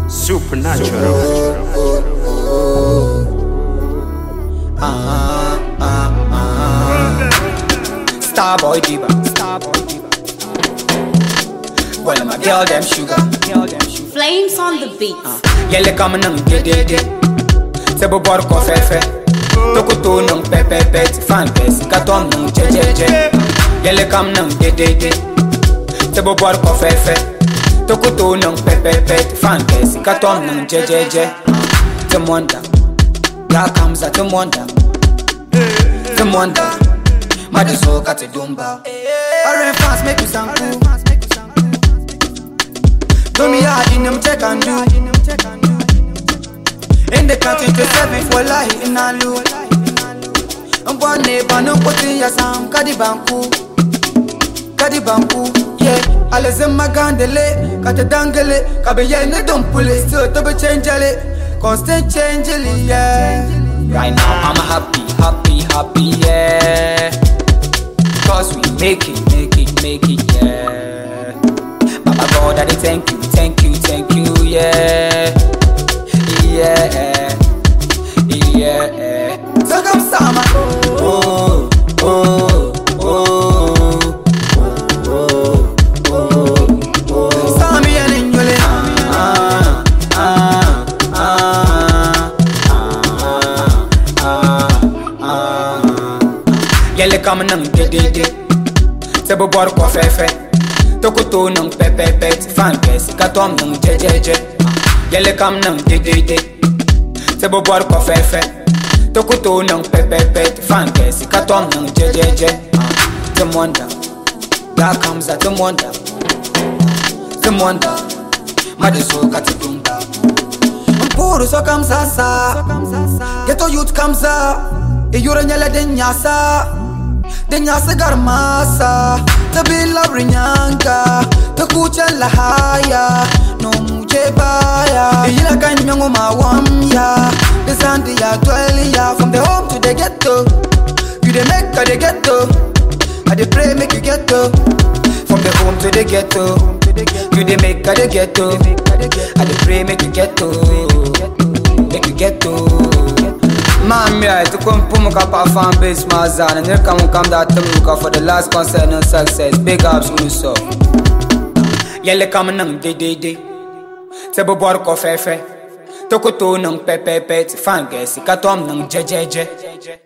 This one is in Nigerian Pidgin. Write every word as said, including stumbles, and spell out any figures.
Supernatural. Ah, ah, ah. Starboy Diva. Starboy Diva. Well, my girl, them sugar. Flames on the beat. Yelle come nang de de de. Se bo bor ko fe fe. Toko to nang pe pe pe. Fan pe si katom nang je je je. Yelle come nang de de de. Se bo bor ko fe fe. Toko to nang pe pe pe. Fan pe si katom nang je je je. The wonder. Here comes at the wonder. The wonder. Mad so got a dumba. Alright fast make you sound cool. Do me hard in them check and do. In the country to seven for life in a loop. I'm one neighbor no put in your sound. Kadi banku, Kadi banku. Yeah, alles in my gandele, got a dangle. Kabe yeah no don't pull it, still double change it, constant change it. Yeah. Right now I'm happy, happy, happy. Yeah. Cause we make it, make it, make it. Yeah. Baba God, I thank you, thank you, thank you. Yeah. Yeah, yeah. So come sama. Oh, oh, oh, oh, oh, oh. Sami and Injole. Ah, ah, ah, ah, ah. Yelle come nang de de de. Se bo bor ko fe fe. Toko to nang pe pe pe. Fan pe si katom nang je je je. Yelle come nang de de de. Se bo bor ko fe fe. Toko to nang pe pe pe. Fan pe si katom nang je je je. The wonder. Here comes at the wonder. The wonder. Mad so got a dumba. Mpuru so comes asa. Ghetto youth comes up. E yura nyala de nyasa. De nyasa garmasa. The bill of rinyanga. The kucha la haya. No muje baya. Ila kan nyango mawam ya. The sandi ya twelve ya. From the home to the ghetto. You the make ka the ghetto. I dey pray make you ghetto. From the home to the ghetto. You the make ka the ghetto. I dey pray make you ghetto. Make you ghetto. Mami, I to come put my cap off on base mazan and here come come that to look for the last concert and success. Big ups to so. Yelle come nang de de de. Se bo bor ko fe fe. Toko to nang pe pe pe. Fan ke si katom nang je je je.